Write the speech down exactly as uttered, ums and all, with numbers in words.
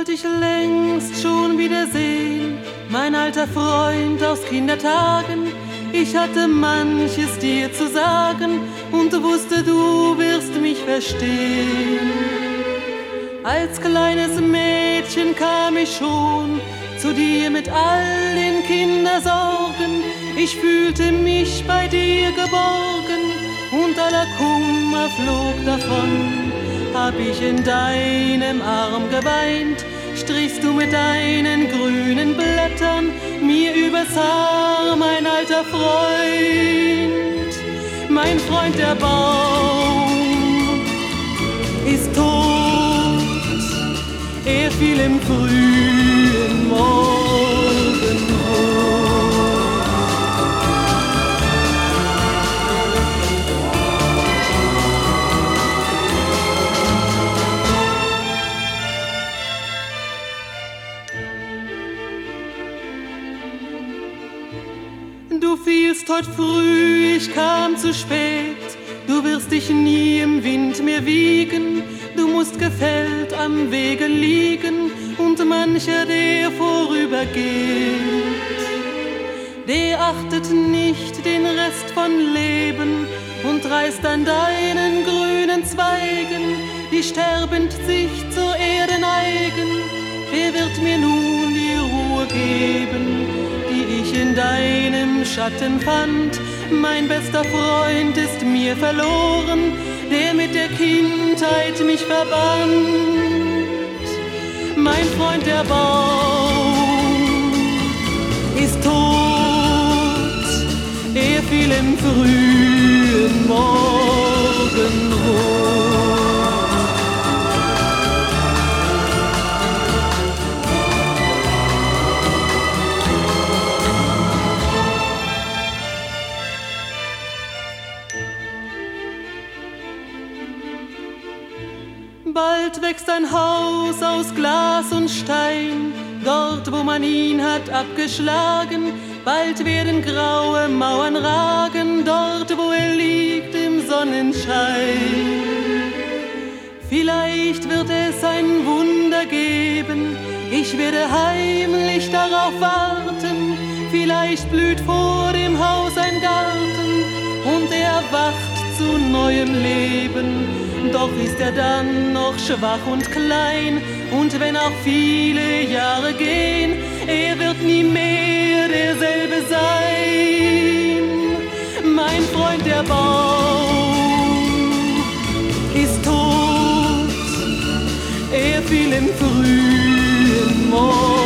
wollte ich längst schon wiedersehen, mein alter Freund aus Kindertagen. Ich hatte manches dir zu sagen und wusste, du wirst mich verstehen. Als kleines Mädchen kam ich schon zu dir mit all den Kindersorgen. Ich fühlte mich bei dir geborgen und aller Kummer flog davon. Hab ich in deinem Arm geweint, strichst du mit deinen grünen Blättern mir übers Haar, mein alter Freund. Mein Freund, der Baum ist tot, er fiel im frühen Morgenrot. Du fielst heut früh, ich kam zu spät. Du wirst dich nie im Wind mehr wiegen. Du musst gefällt am Wege liegen und mancher, der vorübergeht, der achtet nicht den Rest von Leben und reißt an deinen grünen Zweigen, die sterbend sich zur Erde neigen. Wer wird mir nun die Ruhe geben, die ich in deinem Schatten fand? Mein bester Freund ist mir verloren, der mit der Kindheit mich verband. Mein Freund, der Baum ist tot, er fiel im frühen Morgenrot. Bald wächst ein Haus aus Glas und Stein, dort wo man ihn hat abgeschlagen. Bald werden graue Mauern ragen, dort wo er liegt im Sonnenschein. Vielleicht wird es ein Wunder geben, ich werde heimlich darauf warten. Vielleicht blüht vor dem Haus ein Garten und er erwacht zu neuem Leben. Doch ist er dann noch schwach und klein, und wenn auch viele Jahre gehen, er wird nie mehr derselbe sein. Mein Freund, der Baum ist tot, er fiel im frühen Morgen.